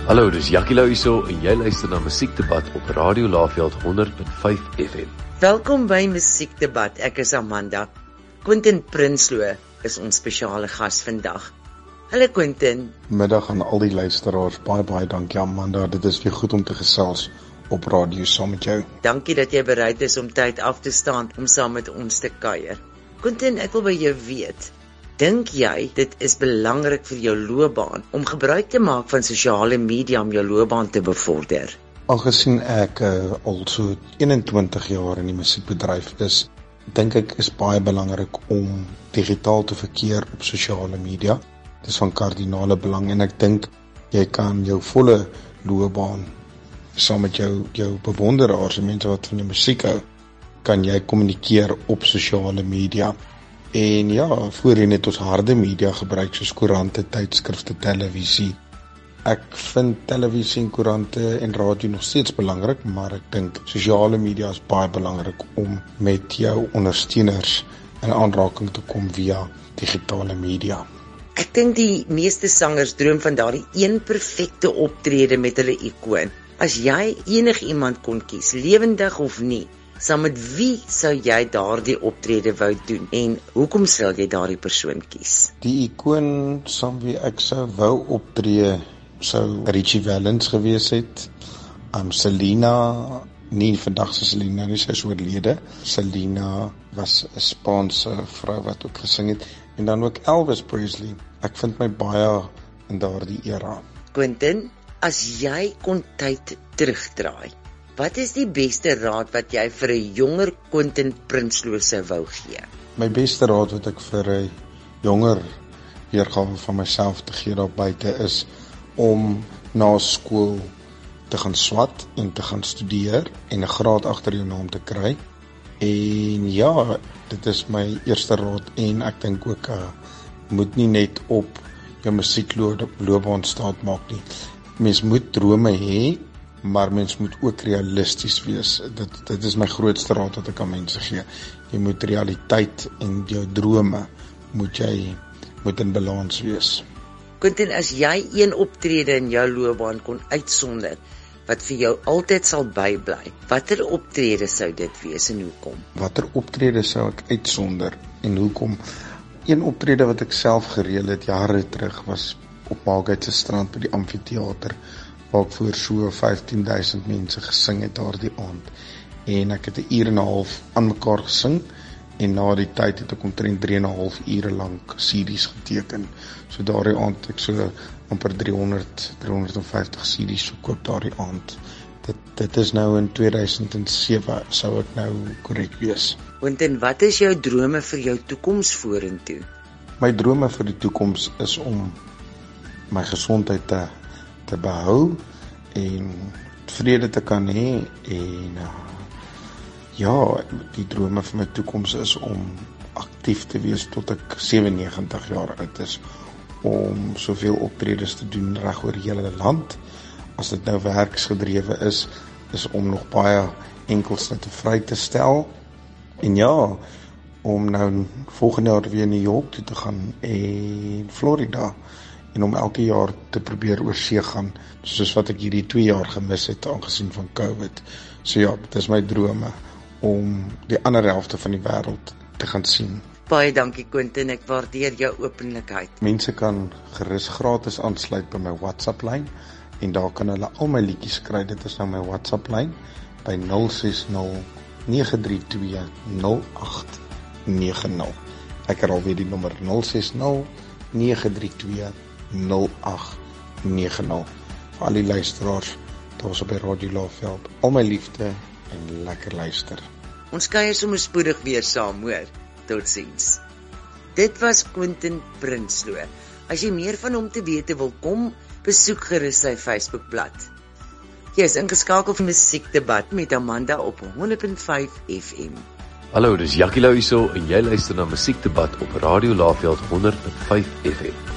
Hallo, dis Jackie Lou hierso en jy luister na Musiekdebat op Radio Laagveld 100.5 FM. Welkom by Musiekdebat, ek is Amanda. Quentin Prinsloo is ons spesiale gas vandag. Hallo Quentin. Middag aan al die luisteraars, baie dankie Amanda, dit is weer goed om te gesels op radio saam met jou. Dankie dat jy bereid is om tyd af te staan om saam met ons te kuier. Quentin, ek wil by jou weet, dink jy dit is belangrik vir jou loopbaan om gebruik te maak van sosiale media om jou loopbaan te bevorder? Aangesien ek al so 21 jaar in die musiekbedryf is, dink ek is baie belangrik om digitaal te verkeer op sosiale media. Dit is van kardinale belang en ek dink jy kan jou volle loopbaan saam met jou bewonderaars en mense wat van die musiek hou, kan jy kommunikeer op sosiale media. En ja, voorheen het ons harde media gebruik soos koerante, tydskrifte, televisie. Ek vind televisie en koerante en radio nog steeds belangrik, maar ek dink sosiale media is baie belangrik om met jou ondersteuners in aanraking te kom via digitale media. Ek dink die meeste sangers droom van daardie een perfekte optrede met hulle ikoon. As jy enigiemand kon kies, lewendig of nie, saam met wie sou jy daardie optrede wou doen en hoekom sal jy daardie persoon kies? Die ikoon saam wie ek sou wou optree sou Richie Valens gewees het. Selena, nie vandag se Selena nie, sy is oorlede. Selena was 'n Spaanse vrou wat ook gesing het en dan ook Elvis Presley. Ek vind my baie in daardie era. Quentin, as jy kon tyd terugdraai, wat is die beste raad wat jy vir 'n jonger Quentin Prinsloo sou wou gee? My beste raad wat ek vir 'n jonger weergawe van myself te gee daar buite is om na skool te gaan swat en te gaan studeer en 'n graad agter jou naam te kry. En ja, dit is my eerste raad en ek dink ook moet nie net op jou musiekloopbaan staat maak nie. Mens moet drome hê, maar mens moet ook realisties wees. Dit is my grootste raad wat ek aan mense gee. Jy moet realiteit en jou drome moet in balans wees. Quentin, as jy een optrede in jou loopbaan kon uitsonder wat vir jou altyd sal bybly, watter optrede sou dit wees en hoekom? Watter optrede sou ek uitsonder en hoekom? Een optrede wat ek self gereël het jare terug was op Maalgate se strand by die amfitheater, waar ek voor so 15.000 mense gesing het daardie aand. En ek het 'n uur en 'n half aan mekaar gesing en na die tyd het ek omtrent 3,5 ure lank CD's geteken. So daardie aand het ek so amper 350 CD's verkoop daardie aand. Dit is nou in 2007 sou ek nou korrek wees. Quentin, wat is jou drome vir jou toekoms vorentoe? My drome vir die toekoms is om my gesondheid te behou en vrede te kan hê en ja, die drome vir my toekoms is om aktief te wees tot ek 97 jaar oud is, om soveel optredes te doen reg oor die hele land. As dit nou werksgedrewe is om nog baie enkelsnitte vry te stel. En ja, om nou volgende jaar weer New York toe te gaan en Florida en om elke jaar te probeer oor see gaan, soos wat ek hierdie 2 jaar gemis het aangesien van COVID. So ja, dit is my drome om die ander helfte van die wêreld te gaan sien. Baie dankie Quentin, ek waardeer jou openlikheid. Mense kan gerus gratis aansluit by my WhatsApp-lyn en daar kan hulle al my liedjies kry. Dit is nou my WhatsApp-lyn by 060 932 0890. Ek herhaal weer die nommer 060 932 0890. Vir al die luisteraars, daar is op die Radio Laagveld, al my liefde en lekker luister. Ons kuier sommer spoedig weer saam, hoor. Totsiens. Dit was Quentin Prinsloo. As jy meer van hom te wete wil kom, besoek gerus sy Facebookblad. Jy is ingeskakel vir Musiekdebat met Amanda op 100.5 FM. Hallo, dis Jackie Lou hierso en jy luister na Musiekdebat op Radio Laagveld 100.5 FM.